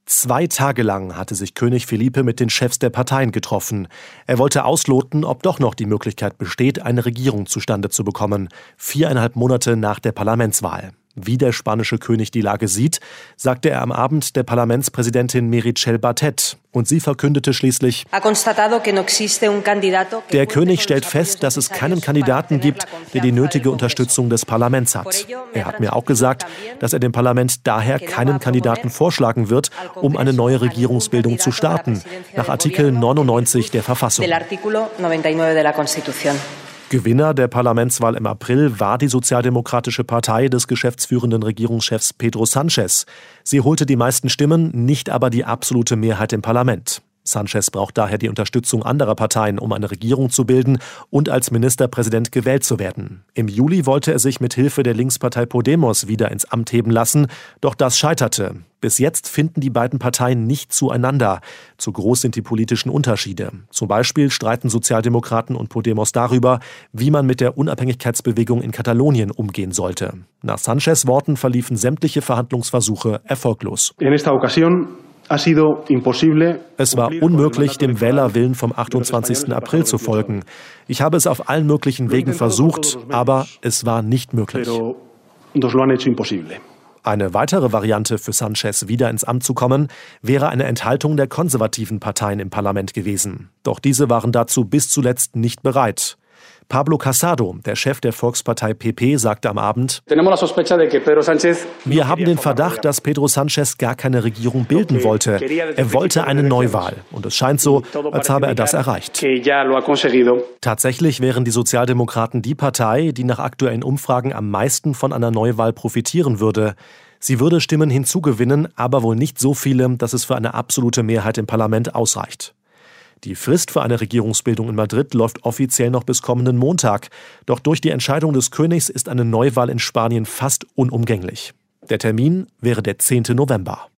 2 Tage lang hatte sich König Felipe mit den Chefs der Parteien getroffen. Er wollte ausloten, ob doch noch die Möglichkeit besteht, eine Regierung zustande zu bekommen, 4,5 Monate nach der Parlamentswahl. Wie der spanische König die Lage sieht, sagte er am Abend der Parlamentspräsidentin Meritxell Batet. Und sie verkündete schließlich: Der König stellt fest, dass es keinen Kandidaten gibt, der die nötige Unterstützung des Parlaments hat. Er hat mir auch gesagt, dass er dem Parlament daher keinen Kandidaten vorschlagen wird, um eine neue Regierungsbildung zu starten, nach Artikel 99 der Verfassung. Gewinner der Parlamentswahl im April war die Sozialdemokratische Partei des geschäftsführenden Regierungschefs Pedro Sánchez. Sie holte die meisten Stimmen, nicht aber die absolute Mehrheit im Parlament. Sánchez braucht daher die Unterstützung anderer Parteien, um eine Regierung zu bilden und als Ministerpräsident gewählt zu werden. Im Juli wollte er sich mit Hilfe der Linkspartei Podemos wieder ins Amt heben lassen, doch das scheiterte. Bis jetzt finden die beiden Parteien nicht zueinander. Zu groß sind die politischen Unterschiede. Zum Beispiel streiten Sozialdemokraten und Podemos darüber, wie man mit der Unabhängigkeitsbewegung in Katalonien umgehen sollte. Nach Sánchez Worten verliefen sämtliche Verhandlungsversuche erfolglos. Es war unmöglich, dem Wählerwillen vom 28. April zu folgen. Ich habe es auf allen möglichen Wegen versucht, aber es war nicht möglich. Eine weitere Variante für Sánchez, wieder ins Amt zu kommen, wäre eine Enthaltung der konservativen Parteien im Parlament gewesen. Doch diese waren dazu bis zuletzt nicht bereit. Pablo Casado, der Chef der Volkspartei PP, sagte am Abend: Wir haben den Verdacht, dass Pedro Sánchez gar keine Regierung bilden wollte. Er wollte eine Neuwahl. Und es scheint so, als habe er das erreicht. Tatsächlich wären die Sozialdemokraten die Partei, die nach aktuellen Umfragen am meisten von einer Neuwahl profitieren würde. Sie würde Stimmen hinzugewinnen, aber wohl nicht so viele, dass es für eine absolute Mehrheit im Parlament ausreicht. Die Frist für eine Regierungsbildung in Madrid läuft offiziell noch bis kommenden Montag. Doch durch die Entscheidung des Königs ist eine Neuwahl in Spanien fast unumgänglich. Der Termin wäre der 10. November.